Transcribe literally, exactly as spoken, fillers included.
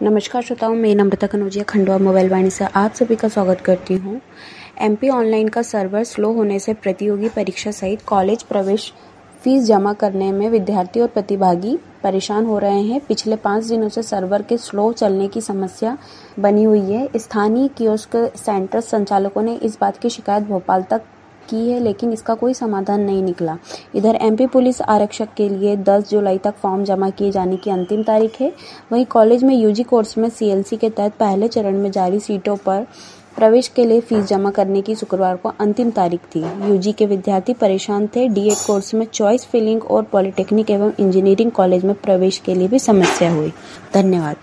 नमस्कार श्रोताओं, मैं नम्रता कनौजिया खंडवा मोबाइल वाणी से आप सभी का स्वागत करती हूँ। एमपी ऑनलाइन का सर्वर स्लो होने से प्रतियोगी परीक्षा सहित कॉलेज प्रवेश फीस जमा करने में विद्यार्थी और प्रतिभागी परेशान हो रहे हैं। पिछले पाँच दिनों से सर्वर के स्लो चलने की समस्या बनी हुई है। स्थानीय कियोस्क सेंटर संचालकों ने इस बात की शिकायत भोपाल तक की है, लेकिन इसका कोई समाधान नहीं निकला। इधर एमपी पुलिस आरक्षक के लिए दस जुलाई तक फॉर्म जमा किए जाने की अंतिम तारीख है। वहीं कॉलेज में यूजी कोर्स में सीएलसी के तहत पहले चरण में जारी सीटों पर प्रवेश के लिए फीस जमा करने की शुक्रवार को अंतिम तारीख थी। यूजी के विद्यार्थी परेशान थे। डीएड कोर्स में चॉइस फिलिंग और पॉलिटेक्निक एवं इंजीनियरिंग कॉलेज में प्रवेश के लिए भी समस्या हुई। धन्यवाद।